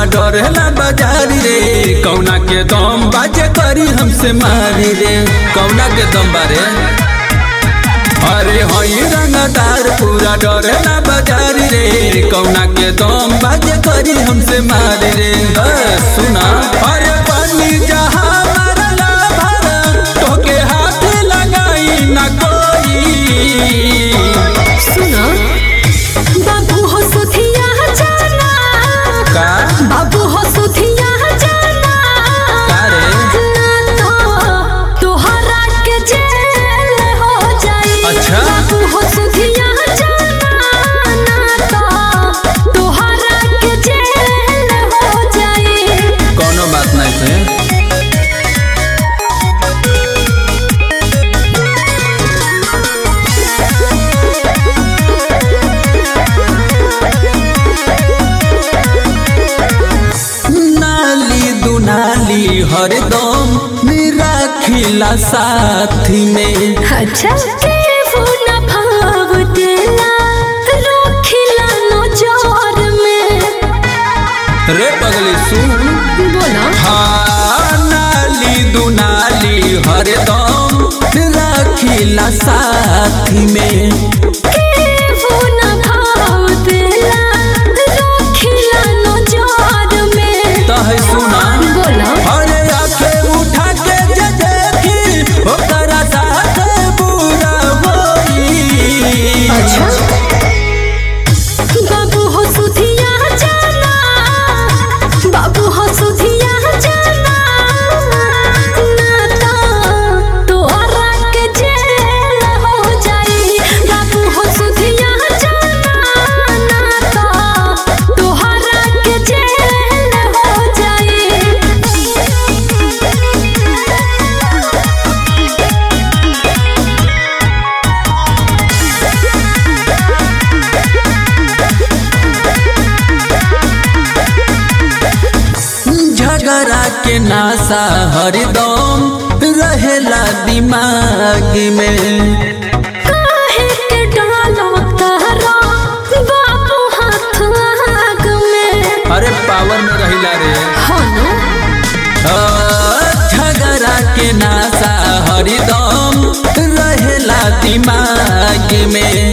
डरेला बाजारी रे, कौना के दम बाजे करी हमसे मारी रे, कौना के दम बारे। अरे हई रंगदार पूरा डरेला बाजारी रे, कौना के दम बाजे करी हमसे मारी रे। सुना अरे पानी जहाँ मारला भरा तोके हाथ लगाई ना कोई। सुनो बाबू हो सुधिया जाना का बाबू हो सुधिया जाना का रे ना तो तोहरा के जेल हो जाई। अच्छा। बाबू हो सुधिया जाना ना तो तोहरा के जेल हो जाई। कोनो बात नहीं थे। नाली दुनाली हरदम मेरा खिला साथी में। अच्छा के वो न भाव देला रोखिला नजर में। रे पगली सुन बोला हाँ नाली दुनाली हरदम राखिला साथी में। के वो न भाव देला रोखिला नजर में। तहे सुना बोला अरे आँखें उठा के जे देखी ओकरा साथ बुरा होई। अच्छा बाबू हो सुधिया जाना बाबू हो सुधिया जाना ना तो तोहरा के जेल हो जाई। बाबू हो सुधिया जाना ना तो तोहरा के जेल हो जाई। झगड़ा के नासा हरदम रहेला दिमाग में। काहे के डालो तारा बाबू हाथ आग में। अरे पावर में रहिला रे हो ना झगड़ा के नासा हरदम रहेला दिमाग में।